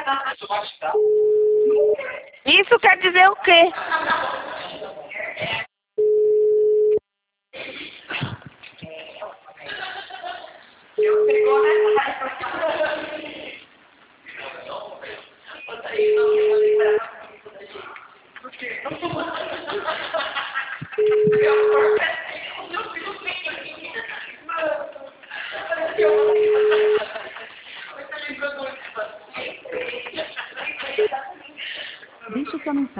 Isso quer dizer o quê? Deixe sua mensagem.